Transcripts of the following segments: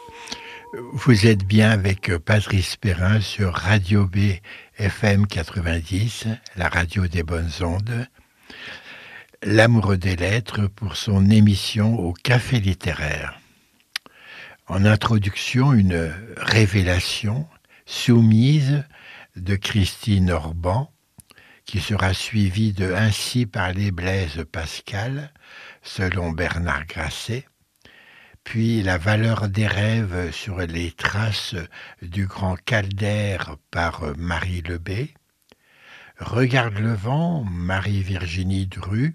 Vous êtes bien avec Patrice Perrin sur Radio B FM 90, la radio des bonnes ondes. L'amoureux des lettres pour son émission au Café littéraire. En introduction, une révélation soumise de Christine Orban, qui sera suivie de Ainsi parlait Blaise Pascal, selon Bernard Grasset, puis La valeur des rêves sur les traces du grand Caldaire par Marie Lebet, Regarde le vent, Marie-Virginie Dru,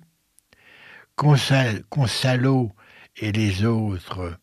Gonzalo et les autres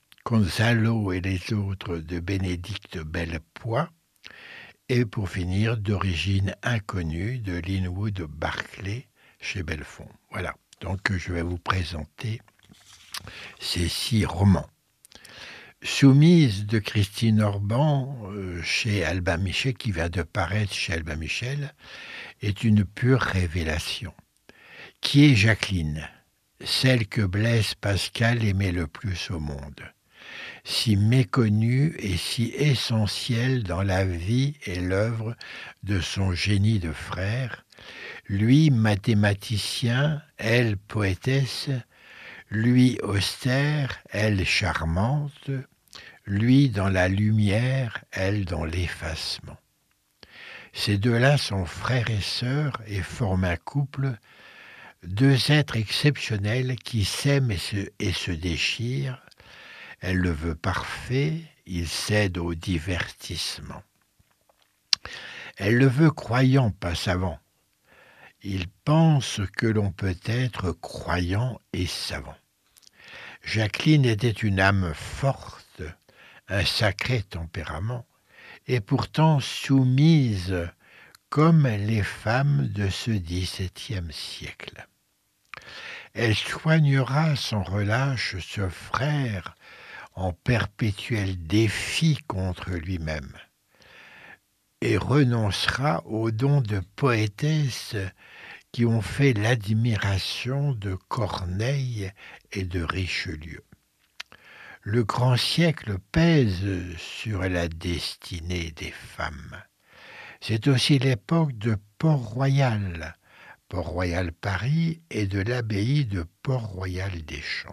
de Bénédicte Bellepoix, et pour finir, D'origine inconnue de Linwood Barclay chez Belfond. Voilà, donc je vais vous présenter ces 6 romans. Soumise de Christine Orban chez Albin Michel, qui vient de paraître chez Albin Michel, est une pure révélation. Qui est Jacqueline ? Celle que Blaise Pascal aimait le plus au monde. Si méconnue et si essentielle dans la vie et l'œuvre de son génie de frère, lui mathématicien, elle poétesse, lui austère, elle charmante, lui dans la lumière, elle dans l'effacement. Ces deux-là sont frères et sœurs et forment un couple, deux êtres exceptionnels qui s'aiment et se déchirent. Elle le veut parfait, il cède au divertissement. Elle le veut croyant, pas savant. Il pense que l'on peut être croyant et savant. Jacqueline était une âme forte, un sacré tempérament, et pourtant soumise comme les femmes de ce XVIIe siècle. Elle soignera sans relâche ce frère en perpétuel défi contre lui-même, et renoncera aux dons de poétesse qui ont fait l'admiration de Corneille et de Richelieu. Le grand siècle pèse sur la destinée des femmes. C'est aussi l'époque de Port-Royal Paris et de l'abbaye de Port-Royal des Champs.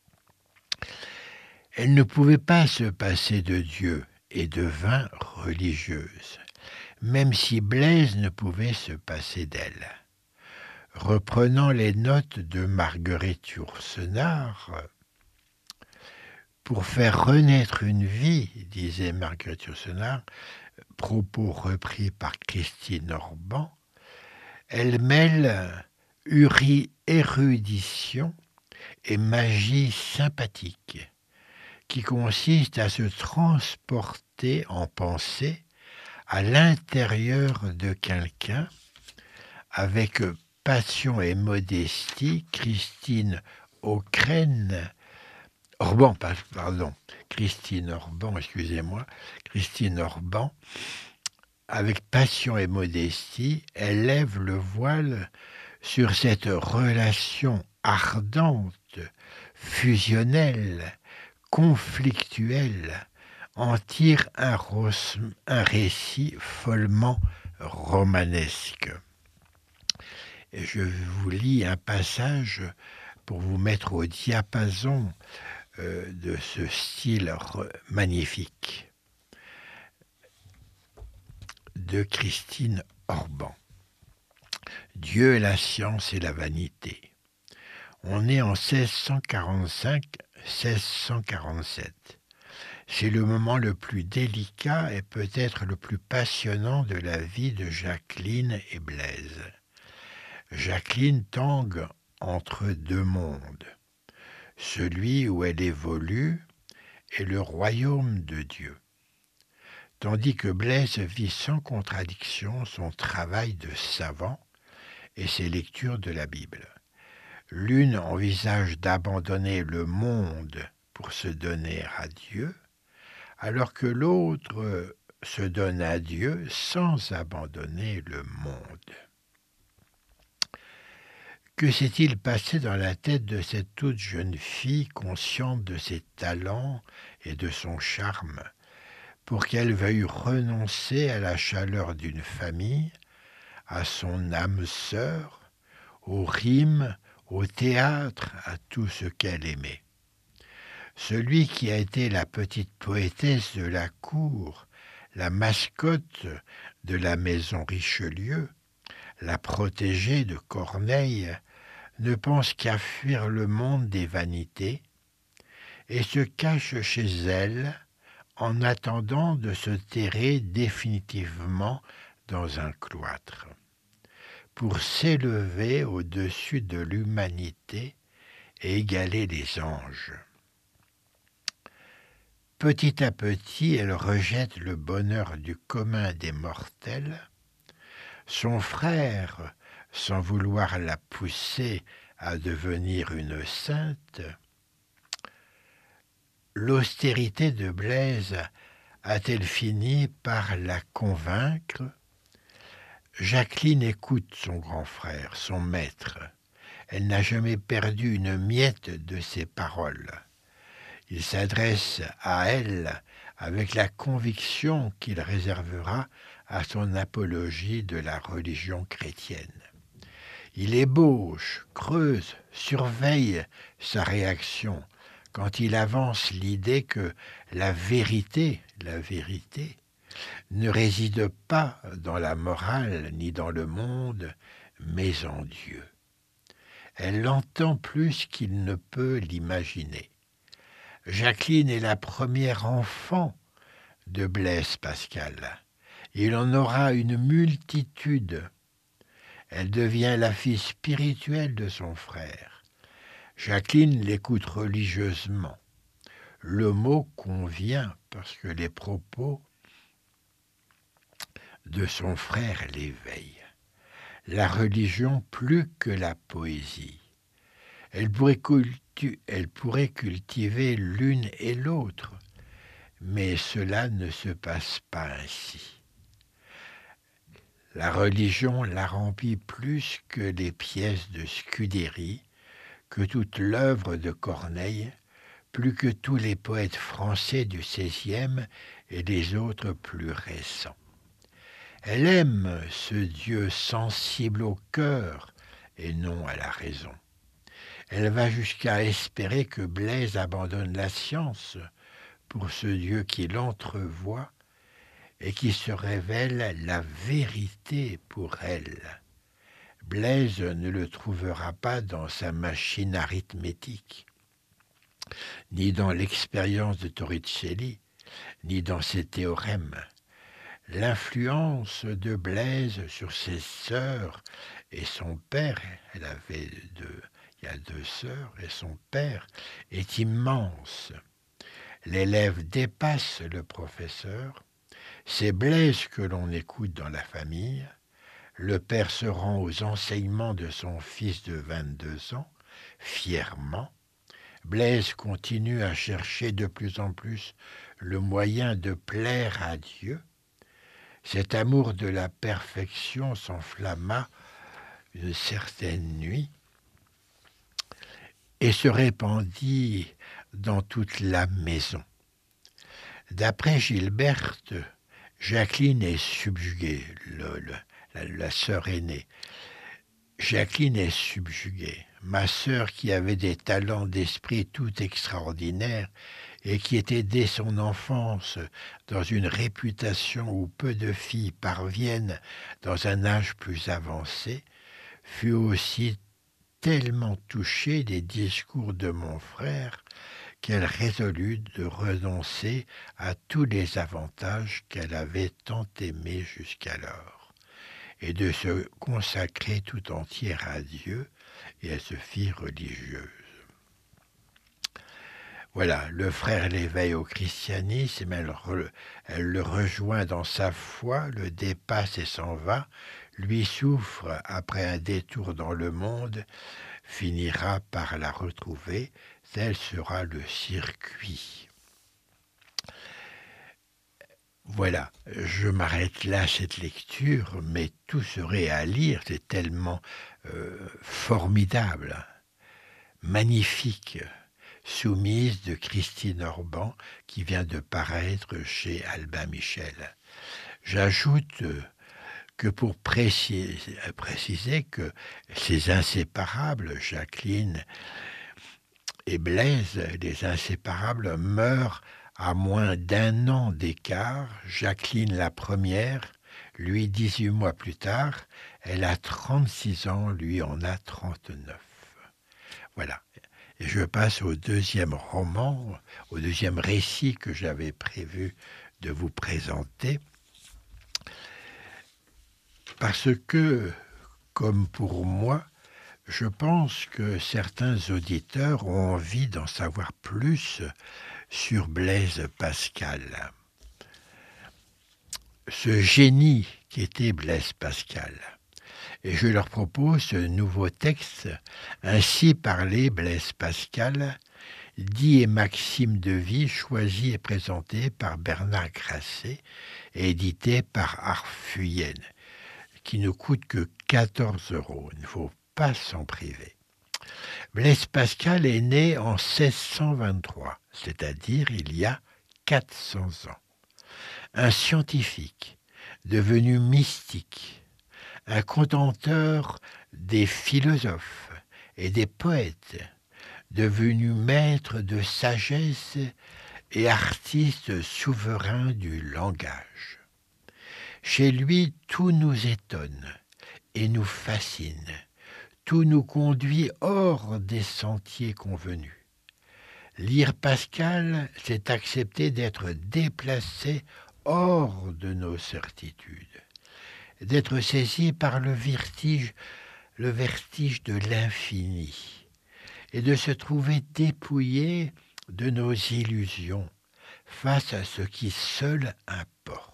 Elle ne pouvait pas se passer de Dieu et devint religieuse, même si Blaise ne pouvait se passer d'elle. Reprenant les notes de Marguerite Yourcenar, pour faire renaître une vie, disait Marguerite Yourcenar, propos repris par Christine Orban, elle mêle érudition et magie sympathique, qui consiste à se transporter en pensée à l'intérieur de quelqu'un avec passion et modestie. Christine Orban, avec passion et modestie, elle lève le voile sur cette relation ardente, fusionnelle, conflictuelle, en tire un récit follement romanesque. Et je vous lis un passage pour vous mettre au diapason de ce style magnifique de Christine Orban. Dieu, la science et la vanité. On est en 1645-1647. C'est le moment le plus délicat et peut-être le plus passionnant de la vie de Jacqueline et Blaise. Jacqueline tangue entre deux mondes, celui où elle évolue et le royaume de Dieu, tandis que Blaise vit sans contradiction son travail de savant et ses lectures de la Bible. L'une envisage d'abandonner le monde pour se donner à Dieu, alors que l'autre se donne à Dieu sans abandonner le monde. Que s'est-il passé dans la tête de cette toute jeune fille, consciente de ses talents et de son charme, pour qu'elle veuille renoncer à la chaleur d'une famille, à son âme sœur, aux rimes, au théâtre, à tout ce qu'elle aimait? Celui qui a été la petite poétesse de la cour, la mascotte de la maison Richelieu, la protégée de Corneille, ne pense qu'à fuir le monde des vanités et se cache chez elle en attendant de se terrer définitivement dans un cloître, pour s'élever au-dessus de l'humanité et égaler les anges. Petit à petit, elle rejette le bonheur du commun des mortels. Son frère, sans vouloir la pousser à devenir une sainte, l'austérité de Blaise a-t-elle fini par la convaincre? Jacqueline écoute son grand frère, son maître. Elle n'a jamais perdu une miette de ses paroles. Il s'adresse à elle avec la conviction qu'il réservera à son apologie de la religion chrétienne. Il ébauche, creuse, surveille sa réaction quand il avance l'idée que la vérité, ne réside pas dans la morale ni dans le monde, mais en Dieu. Elle l'entend plus qu'il ne peut l'imaginer. Jacqueline est la première enfant de Blaise Pascal. Il en aura une multitude. Elle devient la fille spirituelle de son frère. Jacqueline l'écoute religieusement. Le mot convient parce que les propos de son frère l'éveillent. La religion plus que la poésie. Elle pourrait cultiver l'une et l'autre, mais cela ne se passe pas ainsi. La religion la remplit plus que les pièces de Scudéry, que toute l'œuvre de Corneille, plus que tous les poètes français du XVIe et les autres plus récents. Elle aime ce Dieu sensible au cœur et non à la raison. Elle va jusqu'à espérer que Blaise abandonne la science pour ce Dieu qui l'entrevoit et qui se révèle la vérité pour elle. Blaise ne le trouvera pas dans sa machine arithmétique, ni dans l'expérience de Torricelli, ni dans ses théorèmes. L'influence de Blaise sur ses sœurs et son père, il y a 2 sœurs, et son père est immense. L'élève dépasse le professeur. C'est Blaise que l'on écoute dans la famille. Le père se rend aux enseignements de son fils de 22 ans, fièrement. Blaise continue à chercher de plus en plus le moyen de plaire à Dieu. Cet amour de la perfection s'enflamma une certaine nuit et se répandit dans toute la maison. D'après Gilberte, Jacqueline est subjuguée, la sœur aînée. Jacqueline est subjuguée. Ma sœur, qui avait des talents d'esprit tout extraordinaires et qui était dès son enfance dans une réputation où peu de filles parviennent dans un âge plus avancé, fut aussi tellement touchée des discours de mon frère qu'elle résolut de renoncer à tous les avantages qu'elle avait tant aimés jusqu'alors, et de se consacrer tout entière à Dieu, et elle se fit religieuse. Voilà, le frère l'éveille au christianisme, elle le rejoint dans sa foi, le dépasse et s'en va, lui souffre après un détour dans le monde, finira par la retrouver, tel sera le circuit. Voilà, je m'arrête là, cette lecture, mais tout serait à lire, c'est tellement formidable, magnifique. Soumise de Christine Orban, qui vient de paraître chez Albin Michel. J'ajoute que pour préciser que ces inséparables, Jacqueline et Blaise, les inséparables, meurent à moins d'un an d'écart. Jacqueline la première, lui 18 mois plus tard, elle a 36 ans, lui en a 39. Voilà. Et je passe au deuxième roman, au deuxième récit que j'avais prévu de vous présenter, parce que, comme pour moi, je pense que certains auditeurs ont envie d'en savoir plus sur Blaise Pascal. Ce génie qui était Blaise Pascal. Et je leur propose ce nouveau texte, Ainsi parlait Blaise Pascal, dit et maxime de vie, choisi et présenté par Bernard Grasset et édité par Arfuyenne, qui ne coûte que 14 €. Il ne faut pas s'en priver. Blaise Pascal est né en 1623, c'est-à-dire il y a 400 ans. Un scientifique, devenu mystique, un contenteur des philosophes et des poètes, devenu maître de sagesse et artiste souverain du langage. Chez lui, tout nous étonne et nous fascine, tout nous conduit hors des sentiers convenus. Lire Pascal, c'est accepter d'être déplacé hors de nos certitudes, d'être saisi par le vertige de l'infini, et de se trouver dépouillé de nos illusions face à ce qui seul importe.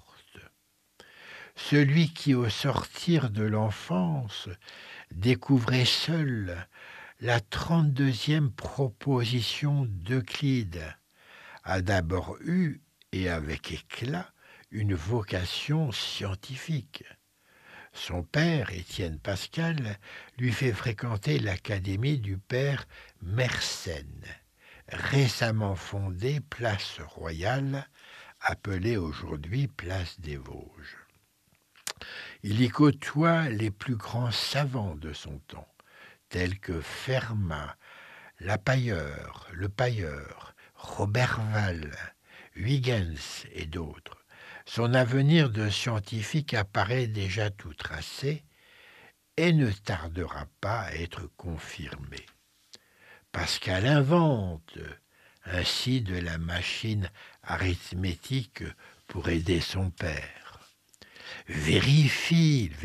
Celui qui, au sortir de l'enfance, découvrait seul la 32e proposition d'Euclide, a d'abord eu, et avec éclat, une vocation scientifique. Son père, Étienne Pascal, lui fait fréquenter l'académie du père Mersenne, récemment fondée place Royale, appelée aujourd'hui place des Vosges. Il y côtoie les plus grands savants de son temps, tels que Fermat, Le Pailleur, Robert Val, Huygens et d'autres. Son avenir de scientifique apparaît déjà tout tracé et ne tardera pas à être confirmé. Pascal invente ainsi de la machine arithmétique pour aider son père. Vérifie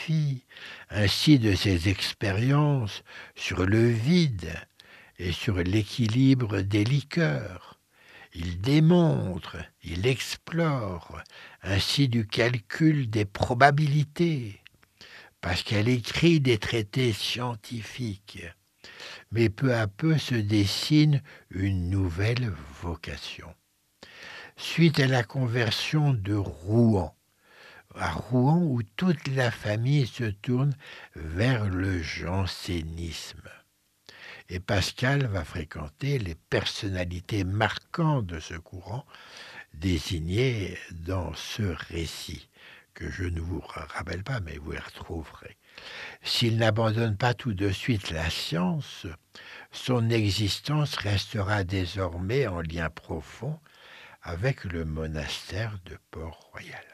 ainsi de ses expériences sur le vide et sur l'équilibre des liqueurs. Il démontre, il explore, ainsi du calcul des probabilités, parce qu'elle écrit des traités scientifiques. Mais peu à peu se dessine une nouvelle vocation. Suite à la conversion de Rouen, à Rouen où toute la famille se tourne vers le jansénisme. Et Pascal va fréquenter les personnalités marquantes de ce courant, désignées dans ce récit, que je ne vous rappelle pas, mais vous les retrouverez. S'il n'abandonne pas tout de suite la science, son existence restera désormais en lien profond avec le monastère de Port-Royal.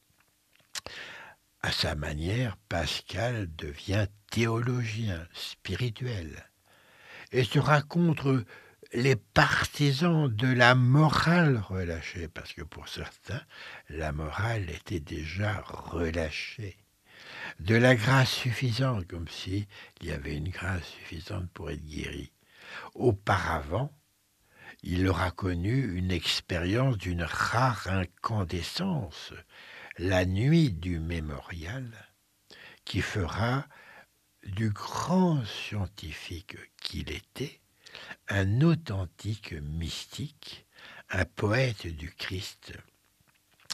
À sa manière, Pascal devient théologien spirituel et sera contre les partisans de la morale relâchée, parce que pour certains, la morale était déjà relâchée, de la grâce suffisante, comme s'il y avait une grâce suffisante pour être guéri. Auparavant, il aura connu une expérience d'une rare incandescence, la nuit du mémorial, qui fera du grand scientifique qu'il était un authentique mystique, un poète du Christ.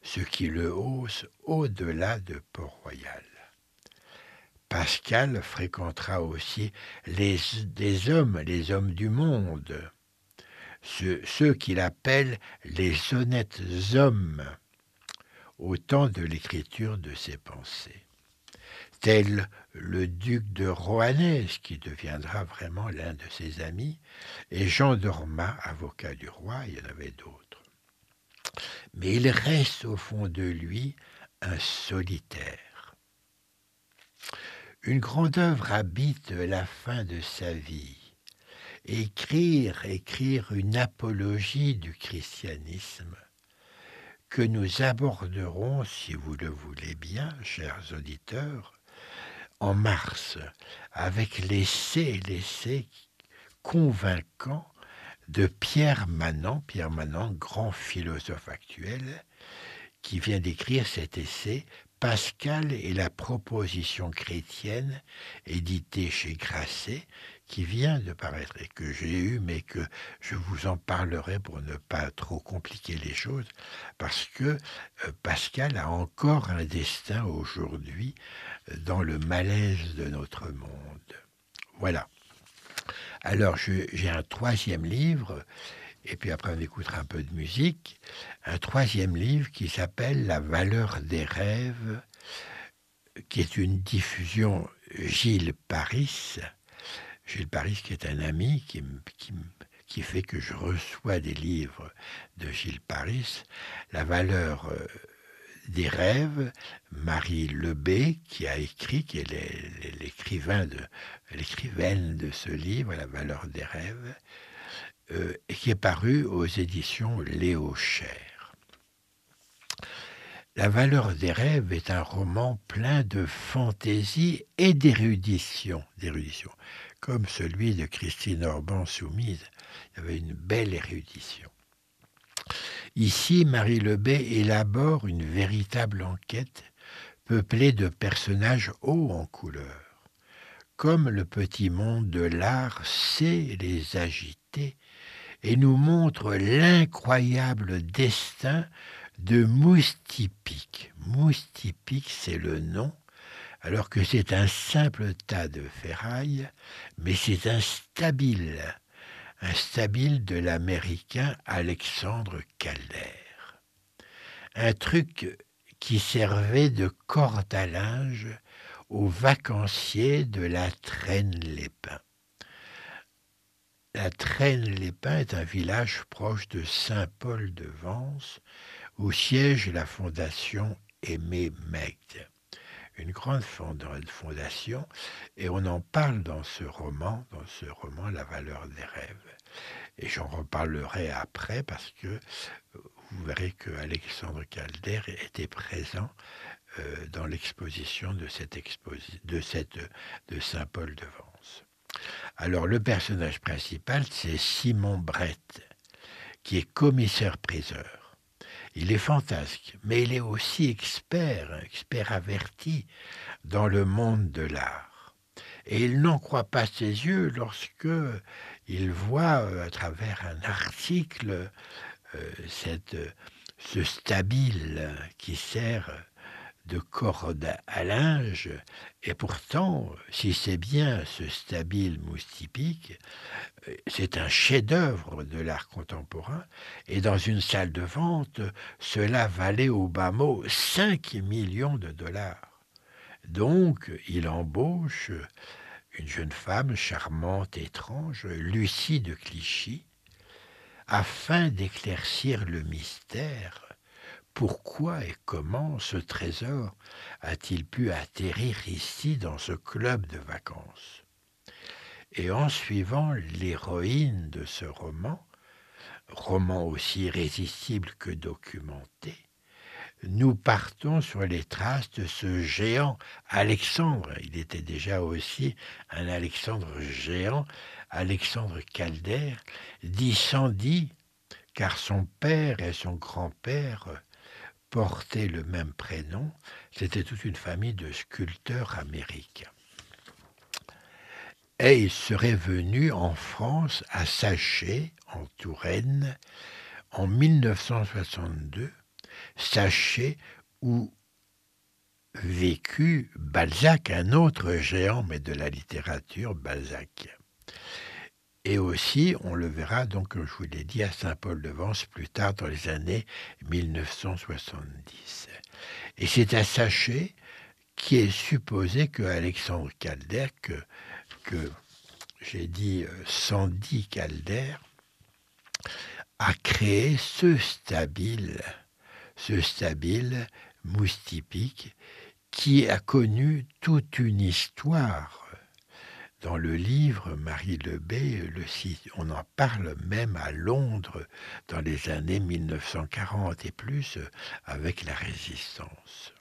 ce qui le hausse au-delà de Port-Royal. Pascal fréquentera aussi les hommes du monde, ceux qu'il appelle les honnêtes hommes, au temps de l'écriture de ses pensées, tel le duc de Rohanès, qui deviendra vraiment l'un de ses amis, et Jean d'Orma, avocat du roi, il y en avait d'autres. Mais il reste au fond de lui un solitaire. Une grande œuvre habite la fin de sa vie. Écrire une apologie du christianisme que nous aborderons, si vous le voulez bien, chers auditeurs, en mars, avec l'essai convaincant de Pierre Manant, grand philosophe actuel, qui vient d'écrire cet essai « Pascal et la proposition chrétienne », édité chez Grasset, qui vient de paraître et que j'ai eu, mais que je vous en parlerai pour ne pas trop compliquer les choses, parce que Pascal a encore un destin aujourd'hui dans le malaise de notre monde. Voilà. Alors, j'ai un troisième livre, et puis après on écoutera un peu de musique, un troisième livre qui s'appelle « La valeur des rêves », qui est une diffusion Gilles Paris, qui est un ami qui fait que je reçois des livres de Gilles Paris, La valeur des rêves, Marie Lebé, qui a écrit, qui est l'écrivaine de ce livre, La valeur des rêves, et qui est paru aux éditions Léo Cher. La valeur des rêves est un roman plein de fantaisie et d'érudition, comme celui de Christine Orban Soumise. Il y avait une belle érudition. Ici, Marie Lebé élabore une véritable enquête peuplée de personnages hauts en couleur. Comme le petit monde de l'art sait les agiter et nous montre l'incroyable destin de Moustipik. Moustipik, c'est le nom, alors que c'est un simple tas de ferraille, mais c'est instable de l'américain Alexandre Calder. Un truc qui servait de corde à linge aux vacanciers de la Traîne-les-Pins. La Traîne-les-Pins est un village proche de Saint-Paul-de-Vence où siège la fondation Aimé Maigret. Une grande fondation, et on en parle dans ce roman, La valeur des rêves. Et j'en reparlerai après parce que vous verrez que Alexandre Calder était présent dans l'exposition de Saint-Paul-de-Vence. Alors le personnage principal, c'est Simon Brett, qui est commissaire-priseur. Il est fantasque, mais il est aussi expert averti dans le monde de l'art. Et il n'en croit pas ses yeux lorsque il voit à travers un article ce stabile qui sert de corde à linge, et pourtant, si c'est bien ce stabile Moustipik, c'est un chef-d'œuvre de l'art contemporain, et dans une salle de vente, cela valait au bas mot 5 millions de dollars. Donc, il embauche une jeune femme charmante, étrange, Lucie de Clichy, afin d'éclaircir le mystère. Pourquoi et comment ce trésor a-t-il pu atterrir ici dans ce club de vacances? Et en suivant l'héroïne de ce roman aussi irrésistible que documenté, nous partons sur les traces de ce géant Alexandre. Il était déjà aussi un Alexandre géant, Alexandre Calder, dit sans dit, car son père et son grand-père portaient le même prénom. C'était toute une famille de sculpteurs américains. Et il serait venu en France, à Saché, en Touraine, en 1962, sachez où vécut Balzac, un autre géant, mais de la littérature, Balzac. Et aussi, on le verra, donc, comme je vous l'ai dit, à Saint-Paul-de-Vence, plus tard dans les années 1970. Et c'est à Saché qui est supposé que Alexandre Calder, que j'ai dit Sandy Calder, a créé ce stabile mousse typique qui a connu toute une histoire. Dans le livre, Marie Lebet, on en parle même à Londres dans les années 1940 et plus, avec la Résistance.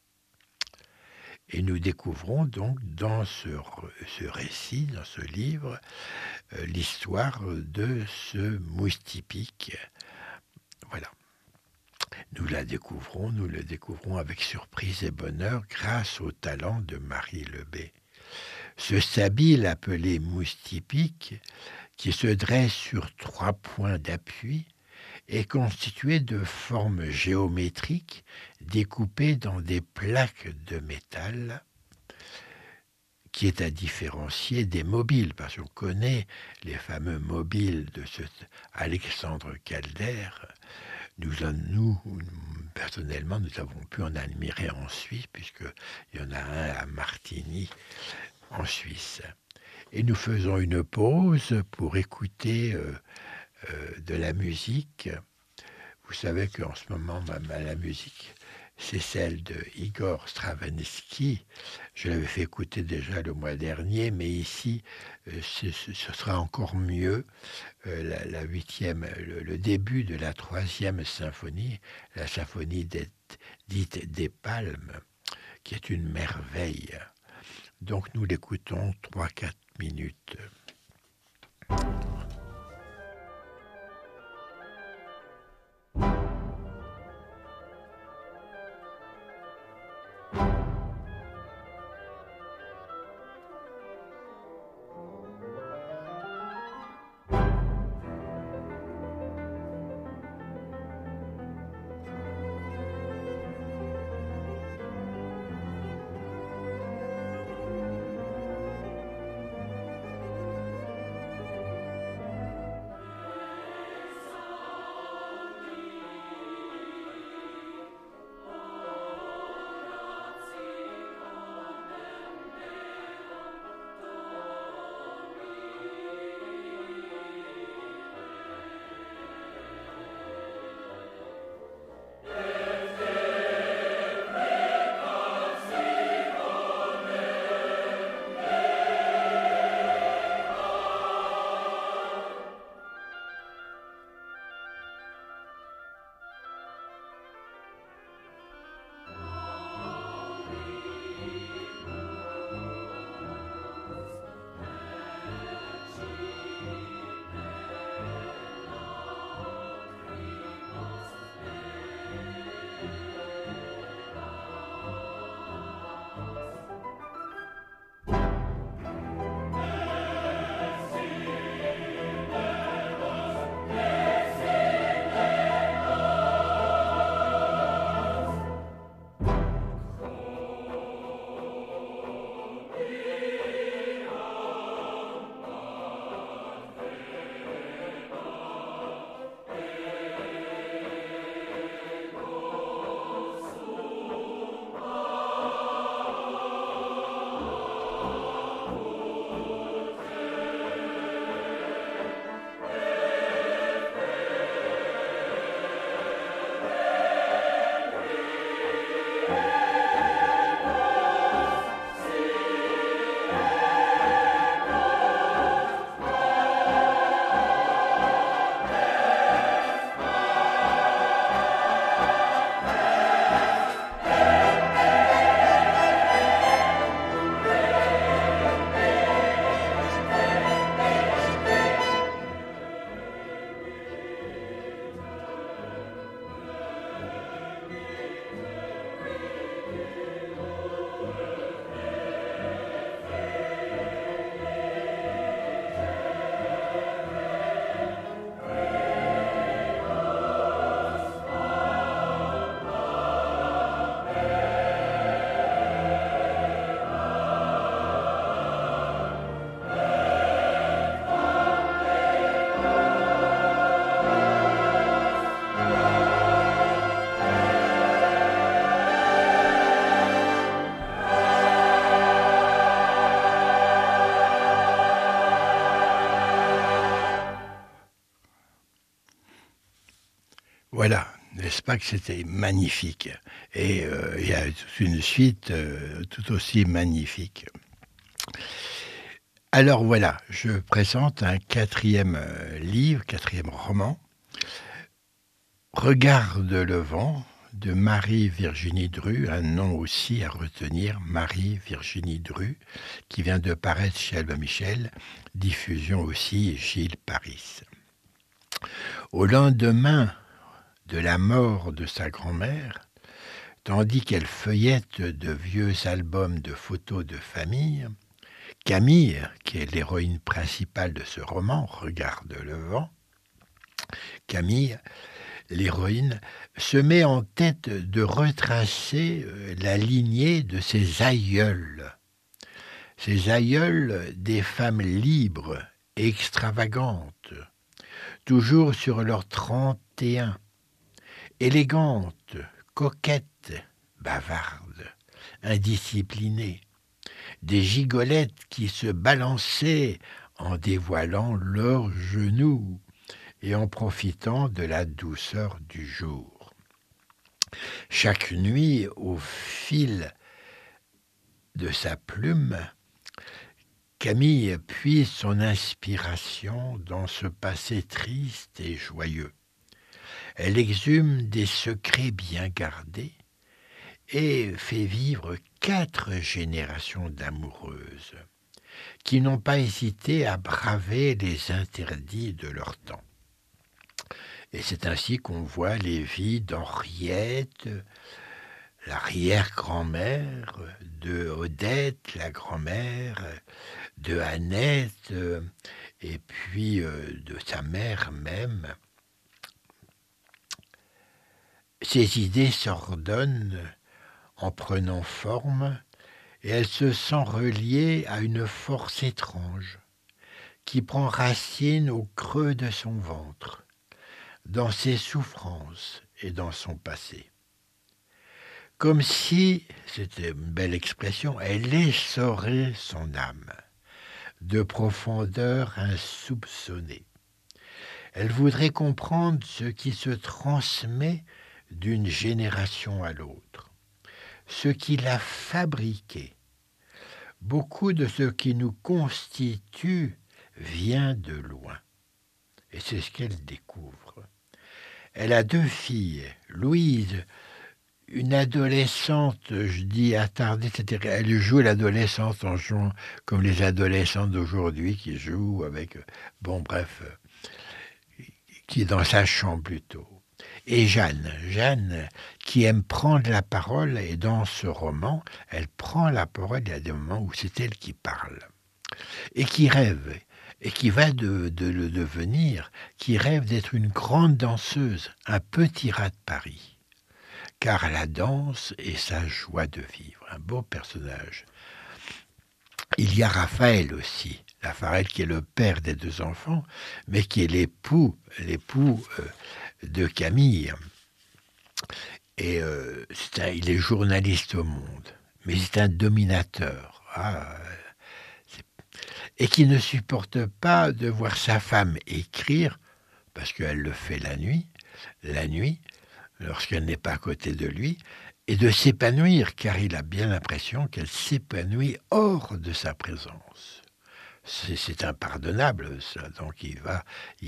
Et nous découvrons donc dans ce récit, dans ce livre, l'histoire de ce mousse typique. Voilà. Nous le découvrons avec surprise et bonheur grâce au talent de Marie Lebet. Ce stabile appelé mousse typique, qui se dresse sur 3 points d'appui, est constitué de formes géométriques découpées dans des plaques de métal, qui est à différencier des mobiles, parce qu'on connaît les fameux mobiles de ce Alexandre Calder. Nous, personnellement, nous avons pu en admirer en Suisse, puisqu'il y en a un à Martigny, en Suisse. Et nous faisons une pause pour écouter de la musique. Vous savez qu'en ce moment, la musique, c'est celle de Igor Stravinsky. Je l'avais fait écouter déjà le mois dernier, mais ici, ce sera encore mieux. Le début de la 3e symphonie, la symphonie dite des Palmes, qui est une merveille. Donc nous l'écoutons 3-4 minutes. Voilà, n'est-ce pas que c'était magnifique? Et il y a toute une suite, tout aussi magnifique. Alors voilà, je présente un quatrième livre, quatrième roman, «Regarde le vent» de Marie-Virginie Dru, un nom aussi à retenir, Marie-Virginie Dru, qui vient de paraître chez Albin Michel, diffusion aussi Gilles Paris. Au lendemain de la mort de sa grand-mère, tandis qu'elle feuillette de vieux albums de photos de famille, Camille, qui est l'héroïne principale de ce roman, Regarde le vent, Camille, l'héroïne, se met en tête de retracer la lignée de ses aïeules. Ces aïeules, des femmes libres, extravagantes, toujours sur leurs 31, élégantes, coquettes, bavardes, indisciplinées, des gigolettes qui se balançaient en dévoilant leurs genoux et en profitant de la douceur du jour. Chaque nuit, au fil de sa plume, Camille puise son inspiration dans ce passé triste et joyeux. Elle exhume des secrets bien gardés et fait vivre 4 générations d'amoureuses qui n'ont pas hésité à braver les interdits de leur temps. Et c'est ainsi qu'on voit les vies d'Henriette, l'arrière-grand-mère, de Odette, la grand-mère, de Annette, et puis de sa mère même. Ces idées s'ordonnent en prenant forme, et elle se sent reliée à une force étrange qui prend racine au creux de son ventre, dans ses souffrances et dans son passé. Comme si, c'était une belle expression, elle essorait son âme de profondeur insoupçonnée. Elle voudrait comprendre ce qui se transmet d'une génération à l'autre, ce qui l'a fabriqué. Beaucoup de ce qui nous constitue vient de loin. Et c'est ce qu'elle découvre. Elle a 2 filles, Louise, une adolescente, je dis attardée, etc. Elle joue l'adolescente en jouant comme les adolescents d'aujourd'hui qui jouent avec, bon bref, qui est dans sa chambre plutôt. Et Jeanne qui aime prendre la parole, et dans ce roman, elle prend la parole, il y a des moments où c'est elle qui parle, et qui rêve, et qui va de le devenir, qui rêve d'être une grande danseuse, un petit rat de Paris. Car la danse est sa joie de vivre, un beau personnage. Il y a Raphaël aussi, Raphaël qui est le père des 2 enfants, mais qui est l'époux de Camille. Et il est journaliste au Monde, mais c'est un dominateur. Et qui ne supporte pas de voir sa femme écrire, parce qu'elle le fait la nuit, lorsqu'elle n'est pas à côté de lui, et de s'épanouir, car il a bien l'impression qu'elle s'épanouit hors de sa présence. C'est impardonnable, ça. Donc il va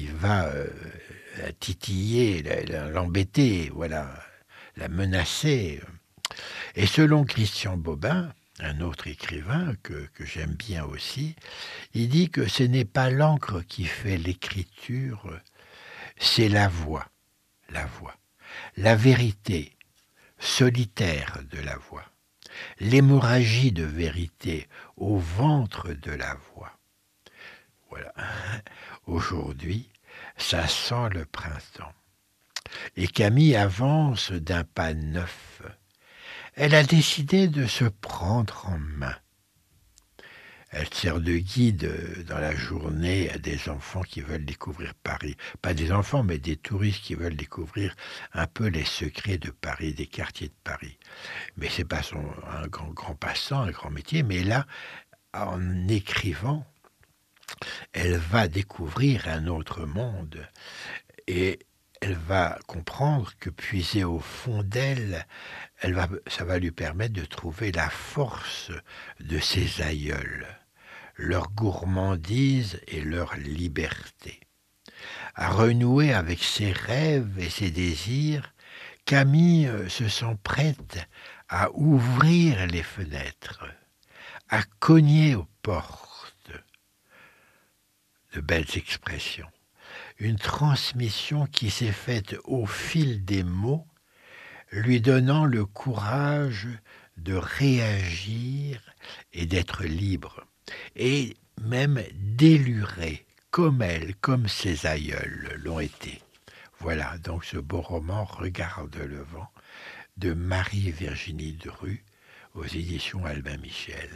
la titiller, l'embêter, voilà, la menacer. Et selon Christian Bobin, un autre écrivain que j'aime bien aussi, il dit que ce n'est pas l'encre qui fait l'écriture, c'est la voix, la vérité solitaire de la voix, l'hémorragie de vérité au ventre de la voix. Voilà. Aujourd'hui, ça sent le printemps. Et Camille avance d'un pas neuf. Elle a décidé de se prendre en main. Elle sert de guide dans la journée à des enfants qui veulent découvrir Paris. Pas des enfants, mais des touristes qui veulent découvrir un peu les secrets de Paris, des quartiers de Paris. Mais c'est pas un grand passant, un grand métier. Mais là, en écrivant, elle va découvrir un autre monde. Et elle va comprendre que puiser au fond d'elle, ça va lui permettre de trouver la force de ses aïeuls, leur gourmandise et leur liberté. À renouer avec ses rêves et ses désirs, Camille se sent prête à ouvrir les fenêtres, à cogner aux portes. De belles expressions. Une transmission qui s'est faite au fil des mots, lui donnant le courage de réagir et d'être libre, et même d'élurer, comme elle, comme ses aïeuls l'ont été. Voilà, donc ce beau roman « Regarde le vent » de Marie-Virginie Dru, aux éditions Albin Michel.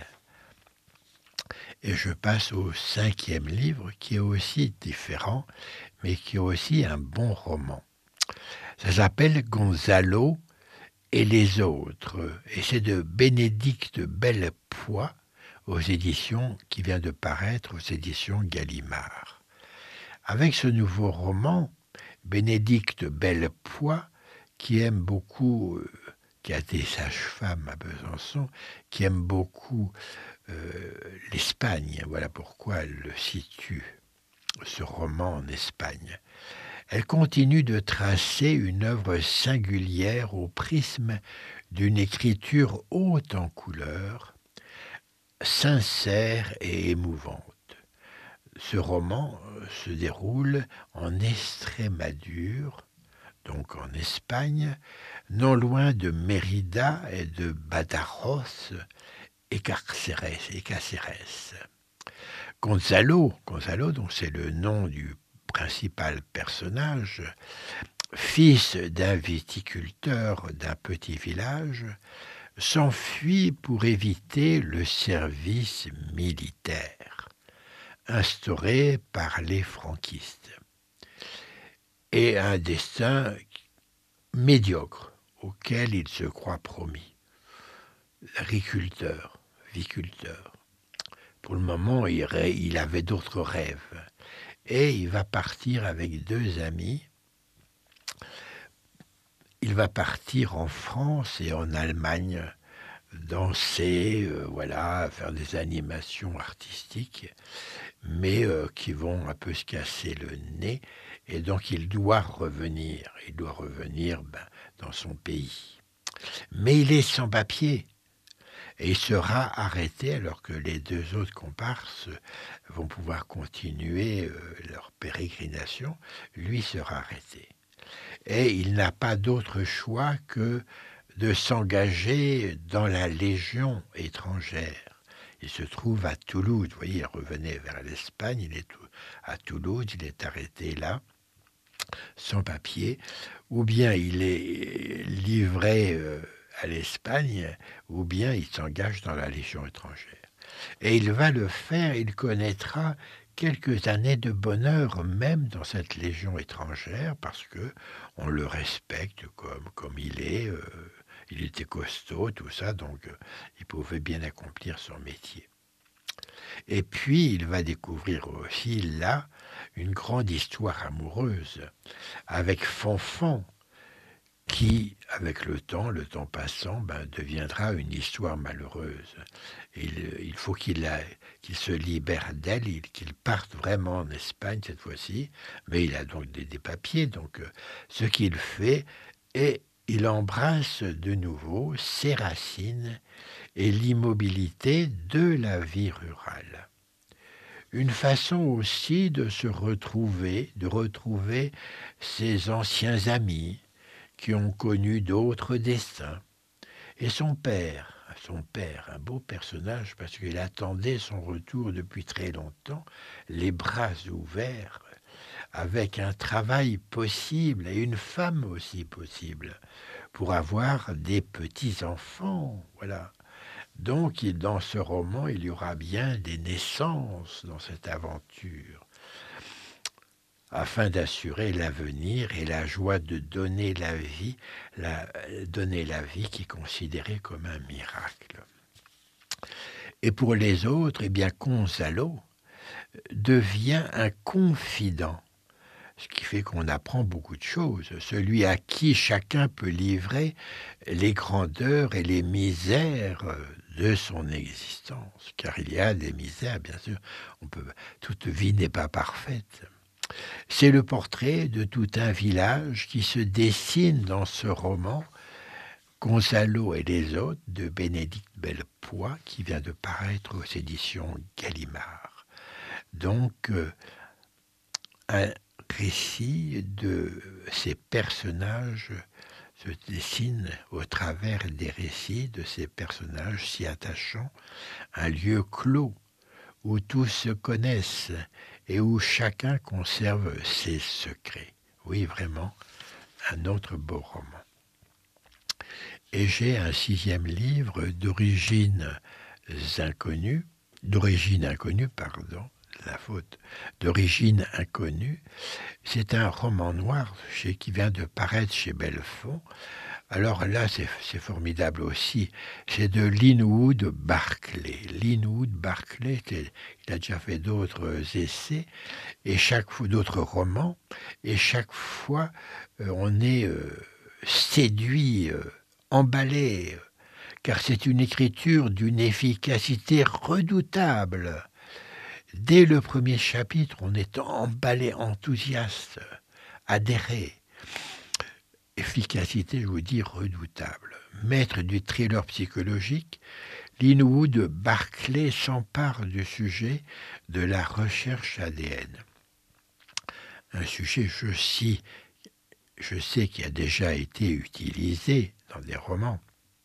Et je passe au 5e livre, qui est aussi différent, mais qui est aussi un bon roman. Ça s'appelle Gonzalo et les autres, et c'est de Bénédicte Bellepoix, qui vient de paraître aux éditions Gallimard. Avec ce nouveau roman, Bénédicte Bellepoix, qui aime beaucoup, qui a été sage-femme à Besançon, qui aime beaucoup l'Espagne, voilà pourquoi elle le situe, ce roman en Espagne. Elle continue de tracer une œuvre singulière au prisme d'une écriture haute en couleurs, sincère et émouvante. Ce roman se déroule en Estrémadure, donc en Espagne, non loin de Mérida et de Badajoz et Cáceres. Gonzalo, donc c'est le nom du principal personnage, fils d'un viticulteur d'un petit village, s'enfuit pour éviter le service militaire instauré par les franquistes et un destin médiocre auquel il se croit promis. Agriculteur, viculteur. Pour le moment, il avait d'autres rêves. Et il va partir avec 2 amis. Il va partir en France et en Allemagne, danser, faire des animations artistiques, mais qui vont un peu se casser le nez. Et donc il doit revenir. Dans son pays. Mais il est sans papier. Et il sera arrêté alors que les 2 autres comparses vont pouvoir continuer leur pérégrination. Lui sera arrêté. Et il n'a pas d'autre choix que de s'engager dans la Légion étrangère. Il se trouve à Toulouse. Vous voyez, il revenait vers l'Espagne, il est à Toulouse, il est arrêté là, sans papier, ou bien il est livré à l'Espagne, ou bien il s'engage dans la Légion étrangère. Et il va le faire, il connaîtra quelques années de bonheur même dans cette Légion étrangère, parce que on le respecte comme il est. Il était costaud, tout ça, donc il pouvait bien accomplir son métier. Et puis, il va découvrir aussi là une grande histoire amoureuse avec Fanfan, qui, avec le temps passant, deviendra une histoire malheureuse. Il faut qu'il se libère d'elle, qu'il parte vraiment en Espagne cette fois-ci, mais il a donc des papiers, donc ce qu'il fait, et il embrasse de nouveau ses racines et l'immobilité de la vie rurale. Une façon aussi de retrouver ses anciens amis qui ont connu d'autres destins. Et son père, un beau personnage parce qu'il attendait son retour depuis très longtemps, les bras ouverts, avec un travail possible et une femme aussi possible, pour avoir des petits-enfants, voilà. Donc, dans ce roman, il y aura bien des naissances dans cette aventure, afin d'assurer l'avenir et la joie de donner la vie qui est considérée comme un miracle. Et pour les autres, Gonzalo devient un confident Ce qui fait qu'on apprend beaucoup de choses. Celui à qui chacun peut livrer les grandeurs et les misères de son existence. Car il y a des misères, bien sûr. Toute vie n'est pas parfaite. C'est le portrait de tout un village qui se dessine dans ce roman, Gonzalo et les autres, de Bénédicte Bellepoix, qui vient de paraître aux éditions Gallimard. Donc, un récit de ces personnages se dessine au travers des récits de ces personnages si attachants, un lieu clos où tous se connaissent et où chacun conserve ses secrets. Oui, vraiment, un autre beau roman. Et j'ai un 6e livre d'origine inconnue, d'origine inconnue. C'est un roman noir qui vient de paraître chez Bellefond. Alors là, c'est formidable aussi. C'est de Linwood Barclay. Linwood Barclay, il a déjà fait d'autres essais, et chaque fois d'autres romans, et chaque fois, on est séduit, emballé, car c'est une écriture d'une efficacité redoutable. Dès le premier chapitre, on est emballé, enthousiaste, adhéré. Efficacité, je vous dis, redoutable. Maître du thriller psychologique, Linwood Barclay s'empare du sujet de la recherche ADN. Un sujet, je sais qui a déjà été utilisé dans des romans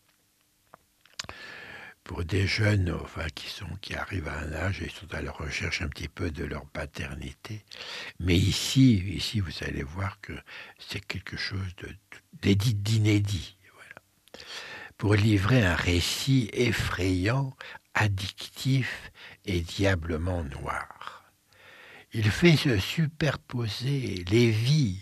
pour des jeunes qui arrivent à un âge et sont à la recherche un petit peu de leur paternité. Mais ici vous allez voir que c'est quelque chose d'inédit. Voilà. Pour livrer un récit effrayant, addictif et diablement noir. Il fait se superposer les vies,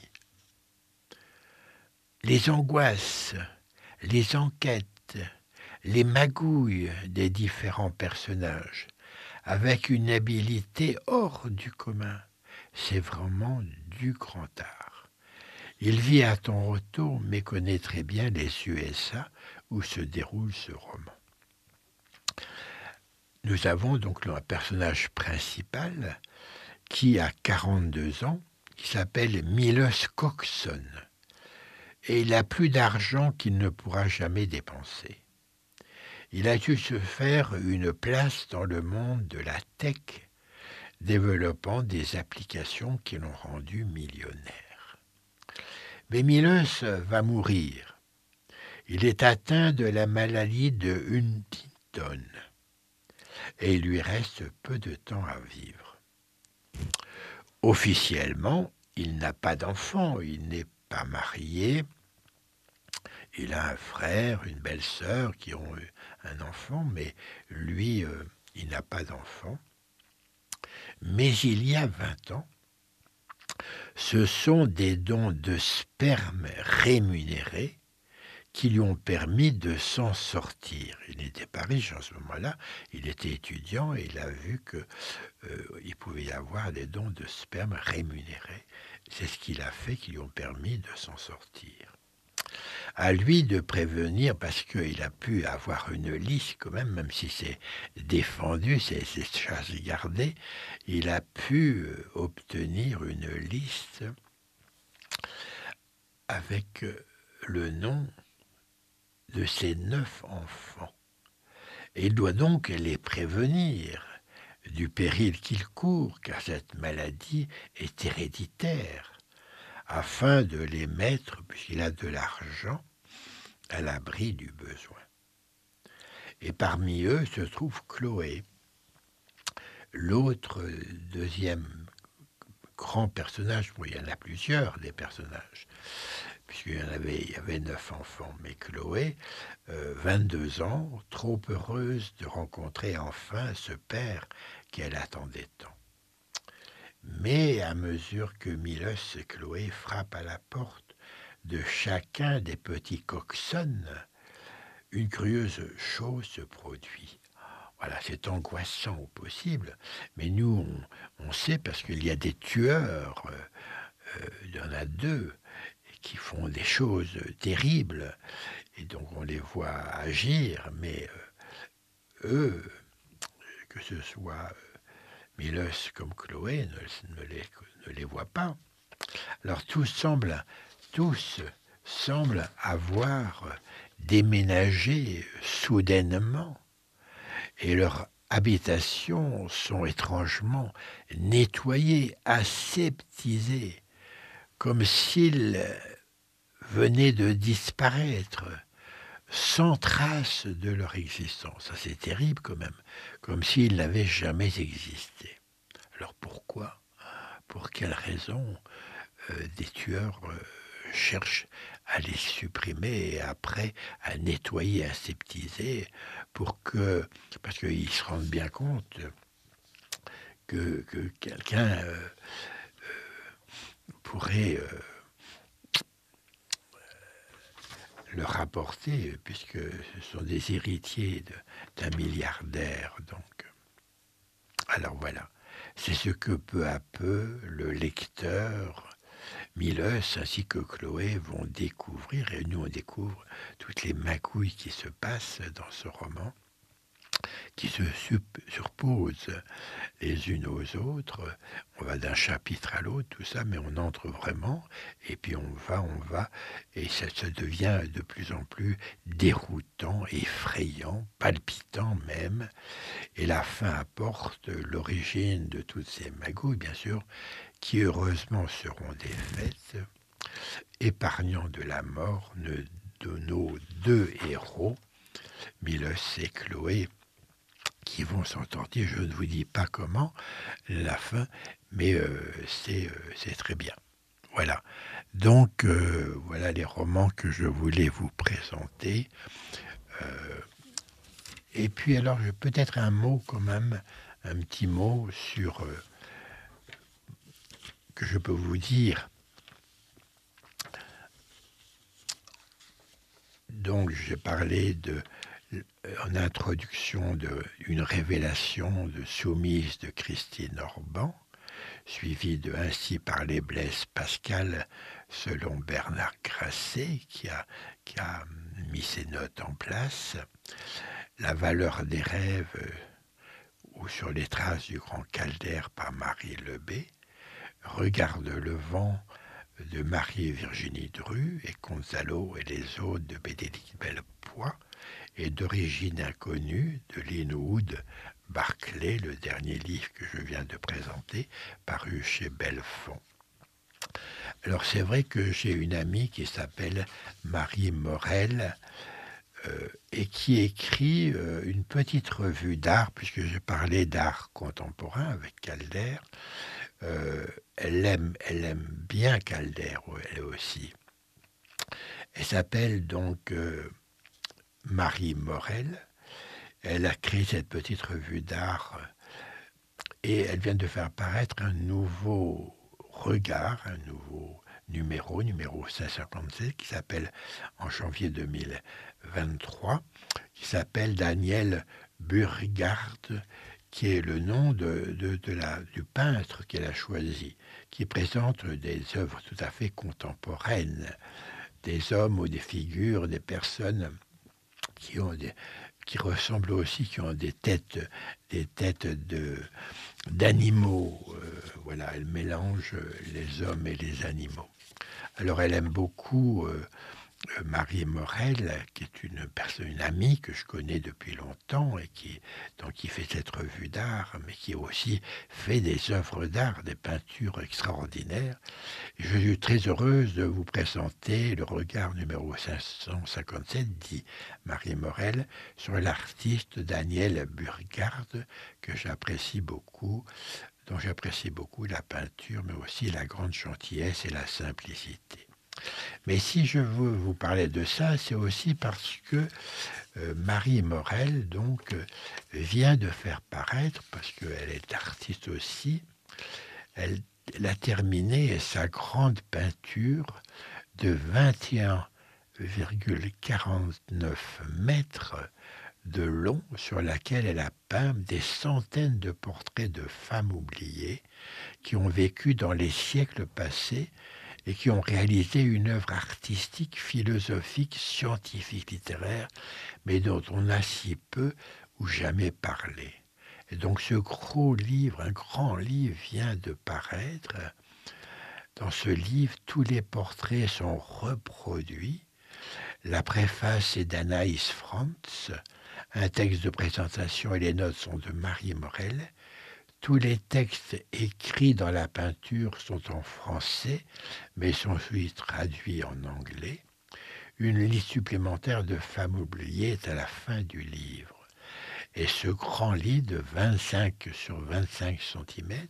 les angoisses, les enquêtes, les magouilles des différents personnages, avec une habileté hors du commun. C'est vraiment du grand art. Il vit à Toronto, mais connaît très bien les USA où se déroule ce roman. Nous avons donc un personnage principal qui a 42 ans, qui s'appelle Milos Coxon. Et il a plus d'argent qu'il ne pourra jamais dépenser. Il a dû se faire une place dans le monde de la tech, développant des applications qui l'ont rendu millionnaire. Mais Milos va mourir. Il est atteint de la maladie de Huntington et il lui reste peu de temps à vivre. Officiellement, il n'a pas d'enfant, il n'est pas marié. Il a un frère, une belle-sœur qui ont eu un enfant, mais lui, il n'a pas d'enfant. Mais il y a 20 ans, ce sont des dons de sperme rémunérés qui lui ont permis de s'en sortir. Il n'était pas riche en ce moment-là, il était étudiant et il a vu qu'il pouvait y avoir des dons de sperme rémunérés. C'est ce qu'il a fait qui lui ont permis de s'en sortir. À lui de prévenir, parce qu'il a pu avoir une liste quand même si c'est défendu, c'est chasse gardée, il a pu obtenir une liste avec le nom de ses 9 enfants. Et il doit donc les prévenir du péril qu'ils courent, car cette maladie est héréditaire, afin de les mettre, puisqu'il a de l'argent, à l'abri du besoin. Et parmi eux se trouve Chloé, l'autre deuxième grand personnage. Bon, il y en a plusieurs des personnages, puisqu'il y avait 9 enfants, mais Chloé, 22 ans, trop heureuse de rencontrer enfin ce père qu'elle attendait tant. Mais à mesure que Milos et Chloé frappent à la porte de chacun des petits Coxon, une curieuse chose se produit. Voilà, c'est angoissant au possible, mais nous, on sait parce qu'il y a des tueurs il y en a deux qui font des choses terribles, et donc on les voit agir, mais eux, que ce soit Milos comme Chloé, ne les voient pas. Alors tous semblent avoir déménagé soudainement, et leurs habitations sont étrangement nettoyées, aseptisées, comme s'ils venaient de disparaître, sans trace de leur existence. Ça, c'est terrible quand même, comme s'ils n'avaient jamais existé. Alors pourquoi? Pour quelle raison des tueurs cherchent à les supprimer et après à nettoyer, aseptiser, parce qu'ils se rendent bien compte que quelqu'un pourrait leur rapporter, puisque ce sont des héritiers d'un milliardaire. Donc, alors voilà, c'est ce que peu à peu le lecteur, Milos ainsi que Chloé vont découvrir, et nous on découvre toutes les magouilles qui se passent dans ce roman, qui se surposent les unes aux autres. On va d'un chapitre à l'autre, tout ça, mais on entre vraiment, et puis on va, et ça devient de plus en plus déroutant, effrayant, palpitant même, et la fin apporte l'origine de toutes ces magouilles, bien sûr, qui heureusement seront défaites, épargnant de la mort de nos deux héros, Milos et Chloé, qui vont s'en sortir. Je ne vous dis pas comment, la fin, mais c'est très bien. Voilà. Donc, voilà les romans que je voulais vous présenter. Et puis alors, peut-être un mot quand même, un petit mot sur... que je peux vous dire. Donc, j'ai parlé en introduction d'une révélation de Soumise de Christine Orban, suivie de Ainsi parlait Blaise Pascal, selon Bernard Grasset, qui a mis ses notes en place. La valeur des rêves, ou Sur les traces du grand Caldaire par Marie Lebet. Regarde le vent de Marie-Virginie Dru et Gonzalo et les autres de Bénédicte Bellepoix, et D'origine inconnue de Linwood Barclay, le dernier livre que je viens de présenter, paru chez Belfond. Alors c'est vrai que j'ai une amie qui s'appelle Marie Morel et qui écrit une petite revue d'art, puisque je parlais d'art contemporain avec Calder. Elle aime bien Calder, elle aussi. Elle s'appelle donc Marie Morel. Elle a créé cette petite revue d'art et elle vient de faire paraître un nouveau regard, un nouveau numéro 557, qui s'appelle, en janvier 2023, qui s'appelle Daniel Burgard, qui est le nom du peintre qu'elle a choisi, qui présente des œuvres tout à fait contemporaines, des hommes ou des figures, des personnes qui ressemblent aussi, qui ont des têtes d'animaux. Voilà, elle mélange les hommes et les animaux. Alors elle aime beaucoup Marie Morel, qui est une amie que je connais depuis longtemps et qui fait cette revue d'art, mais qui aussi fait des œuvres d'art, des peintures extraordinaires. Et je suis très heureuse de vous présenter le regard numéro 557, dit Marie Morel, sur l'artiste Daniel Burgard, que j'apprécie beaucoup, dont j'apprécie beaucoup la peinture, mais aussi la grande gentillesse et la simplicité. Mais si je veux vous parler de ça, c'est aussi parce que Marie Morel donc vient de faire paraître, parce qu'elle est artiste aussi, elle a terminé sa grande peinture de 21,49 mètres de long sur laquelle elle a peint des centaines de portraits de femmes oubliées qui ont vécu dans les siècles passés et qui ont réalisé une œuvre artistique, philosophique, scientifique, littéraire, mais dont on a si peu ou jamais parlé. Et donc ce gros livre, un grand livre vient de paraître. Dans ce livre, tous les portraits sont reproduits. La préface est d'Anaïs Frantz, un texte de présentation et les notes sont de Marie Morel. Tous les textes écrits dans la peinture sont en français, mais sont ensuite traduits en anglais. Une liste supplémentaire de femmes oubliées est à la fin du livre. Et ce grand livre de 25 sur 25 cm,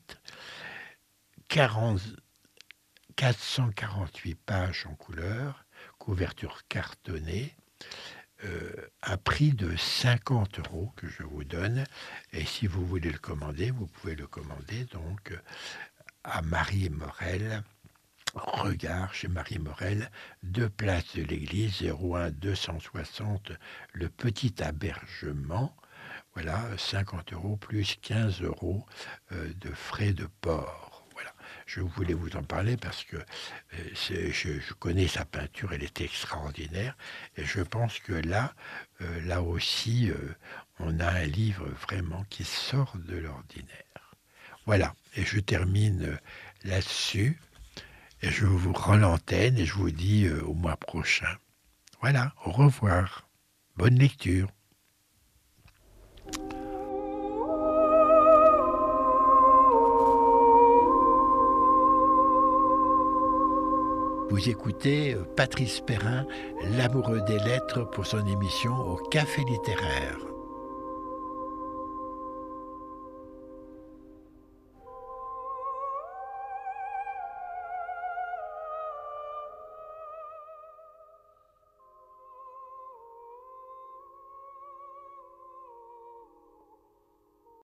448 pages en couleur, couverture cartonnée, à prix de 50 € que je vous donne. Et si vous voulez le commander, vous pouvez le commander donc à Marie Morel. Regard chez Marie Morel, 2 places de l'Église, 01 260 Le Petit Abergement. Voilà, 50 € plus 15 € de frais de port. Voilà, je voulais vous en parler parce que je connais sa peinture, elle est extraordinaire. Et je pense que là aussi, on a un livre vraiment qui sort de l'ordinaire. Voilà, et je termine là-dessus. Et je vous rends l'antenne et je vous dis au mois prochain. Voilà, au revoir. Bonne lecture. Vous écoutez Patrice Perrin, l'amoureux des lettres, pour son émission au Café littéraire.